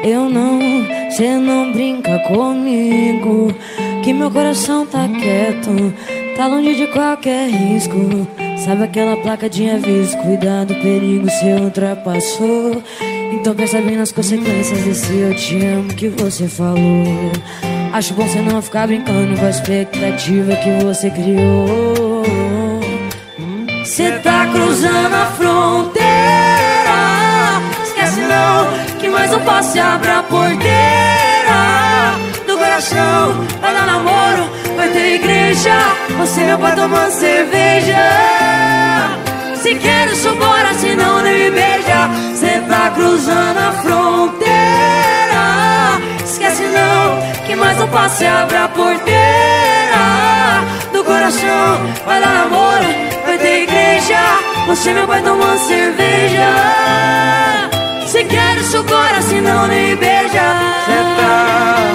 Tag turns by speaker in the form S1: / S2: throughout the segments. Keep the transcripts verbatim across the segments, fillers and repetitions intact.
S1: eu não, cê não brinca comigo, que meu coração tá quieto, tá longe de qualquer risco. Sabe aquela placa de aviso, cuidado, perigo, cê ultrapassou. Então pensa bem nas consequências desse eu te amo que você falou. Acho bom cê não ficar brincando com a expectativa que você criou. Cê tá cruzando a fronteira, esquece não, que mais um passo e abre a porteira do coração. Vai dar namoro, vai ter igreja, você meu pai tomando cerveja. Se quero, sou bora, se não nem me beija. Cê tá cruzando a fronteira, esquece não, que mais um passo e abre a porteira do coração. Vai dar namoro, vai ter igreja, você meu pai tomando cerveja. Se quero, sou bora, se não nem me beija. Cê tá...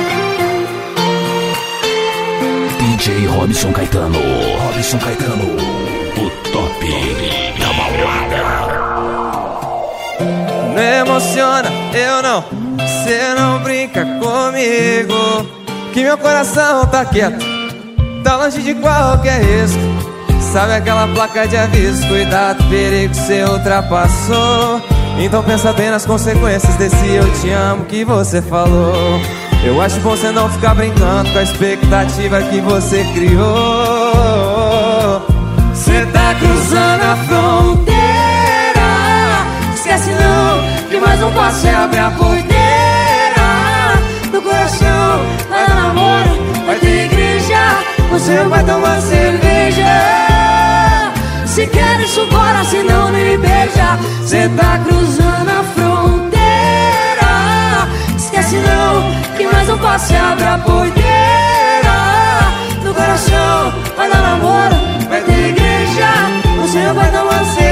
S2: D J Robson Caetano, Robson Caetano, o top da balada.
S3: Não emociona, eu não, cê não brinca comigo, que meu coração tá quieto, tá longe de qualquer risco. Sabe aquela placa de aviso, cuidado, perigo, cê ultrapassou. Então pensa bem nas consequências desse eu te amo que você falou. Eu acho bom cê não ficar brincando com a expectativa que você criou. Cê tá cruzando a fronteira, esquece não, que mais um passo e abre a porteira do coração. Vai dar namoro, vai ter igreja, você vai tomar cerveja. Se quer isso bora, se não nem me beija. Cê tá cruzando a fronteira, esquece não, que mais um passo e abre a porteira do coração. Vai dar namoro, vai ter igreja, você vai tomar cerveja.